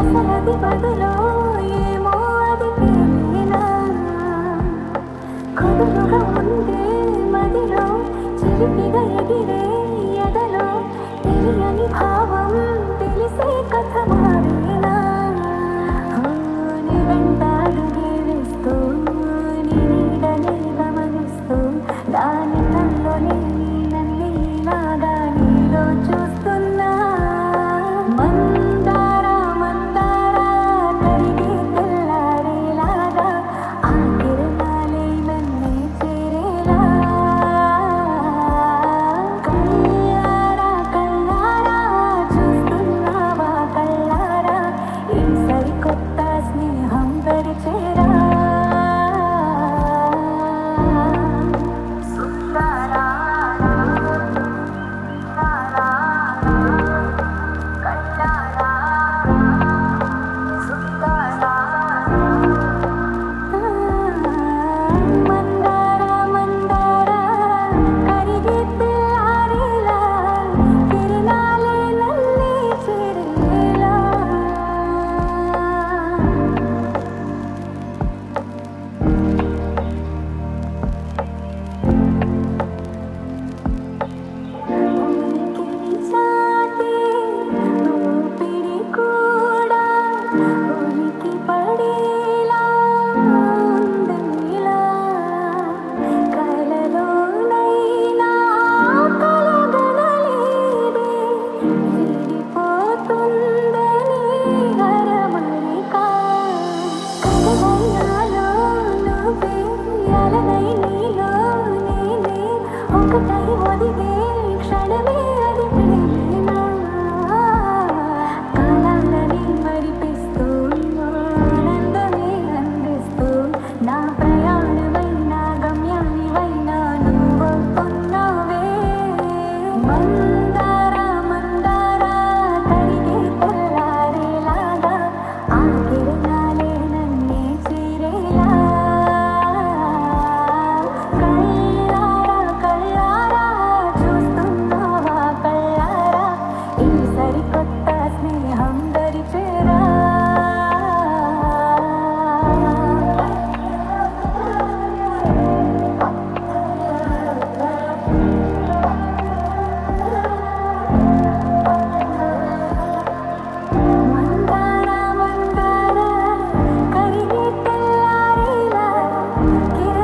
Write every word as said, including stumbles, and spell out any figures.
అసలది బదులో ఏమో అది ప్రేమేనా కదులుగా ఉందే మదిలో చిలిపిగా ఎగిరే ఎదలో తెలియని భావం తెలిసే కథ మారేనా నీ వెంట అడుగే వేస్తూ నీ నీడనే గమనిస్తూ దాని కల్లోనే నన్ను ఇలాగా నీలో చూస్తున్నా మందార మందార కరిగే తెల్లారేలాగా ఆ కిరణాలే నన్నే చేరేలా కళ్ళారా కళ్ళారా చూస్తున్నావా కళ్ళారా ఈ సరికొత్త స్నేహం పరిచేరా సుందరా మందార మందార కరిగే తెల్లారేలా కిరణాలే నన్నే చేరేలా ఉనికిని చాటే ఊపిరి కూడా ఉనికి పడేలా ఉందిలా కలలోనైనా కలగనలేదే విడిపోతుందని అరమరిక కలవైనాలో నువ్వే అలనై నీలో నేనే ఒకటై ఒదిగే క్షణమే అది ప్రేమేనా కాలాలని మరిపిస్తూ ఆనందమే అందిస్తూ నా ప్రయాణమైన గమ్యానివైనా నువ్వవుతున్నావే మందార మందార కరిగే తెల్లారేలాగా ఆ కిరణాలే నన్నే చేరేలా కళ్ళారా కళ్ళారా చూస్తున్నావా కళ్ళారా ఈ సరికొత్త స్నేహం దరిచేరా మందార మందార కరిగే తెల్లారేలా